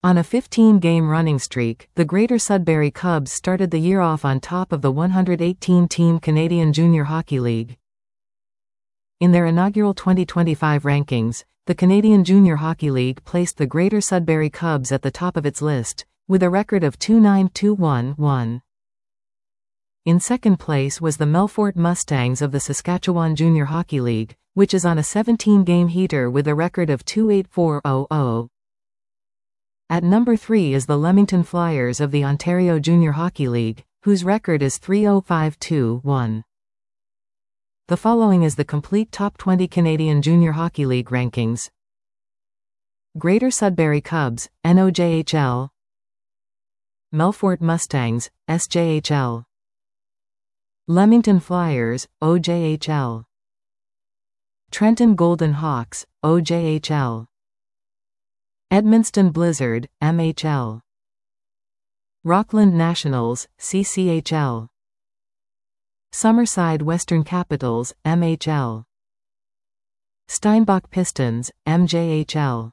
On a 15-game running streak, the Greater Sudbury Cubs started the year off on top of the 118-team Canadian Junior Hockey League. In their inaugural 2025 rankings, the Canadian Junior Hockey League placed the Greater Sudbury Cubs at the top of its list, with a record of 2-9-2-1-1. In second place was the Melfort Mustangs of the Saskatchewan Junior Hockey League, which is on a 17-game heater with a record of 2-8-4-0-0. At number 3 is the Leamington Flyers of the Ontario Junior Hockey League, whose record is 3-0-5-2-1. The following is the complete top 20 Canadian Junior Hockey League rankings. Greater Sudbury Cubs, NOJHL. Melfort Mustangs, SJHL. Leamington Flyers, OJHL. Trenton Golden Hawks, OJHL. Edmundston Blizzard, MHL. Rockland Nationals, CCHL. Summerside Western Capitals, MHL. Steinbach Pistons, MJHL.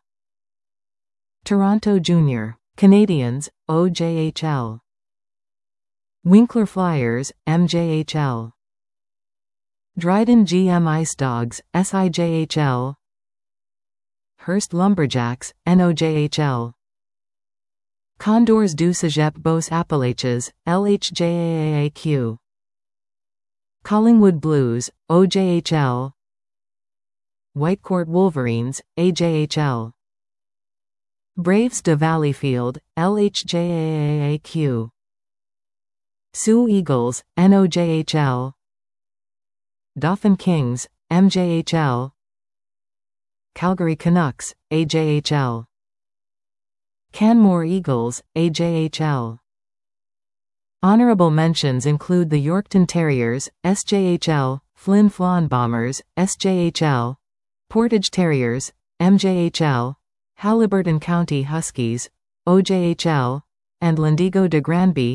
Toronto Junior Canadians, OJHL. Winkler Flyers, MJHL. Dryden GM Ice Dogs, SIJHL. Hearst Lumberjacks, NOJHL. Condors du Cégep Beauce Appalaches, LHJAAQ. Collingwood Blues, OJHL. Whitecourt Wolverines, AJHL. Braves de Valleyfield, LHJAAQ. Sioux Eagles, NOJHL. Dauphin Kings, MJHL. Calgary Canucks, AJHL. Canmore Eagles, AJHL. Honorable mentions include the Yorkton Terriers, SJHL, Flin Flon Bombers, SJHL, Portage Terriers, MJHL, Haliburton County Huskies, OJHL, and Lendigo de Granby,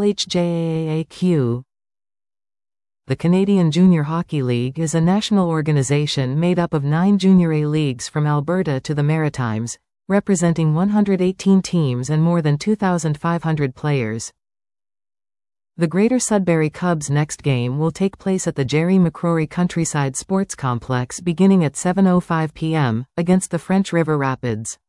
LHJAAQ. The Canadian Junior Hockey League is a national organization made up of 9 Junior A leagues from Alberta to the Maritimes, representing 118 teams and more than 2,500 players. The Greater Sudbury Cubs' next game will take place at the Jerry McCrory Countryside Sports Complex beginning at 7:05 p.m., against the French River Rapids.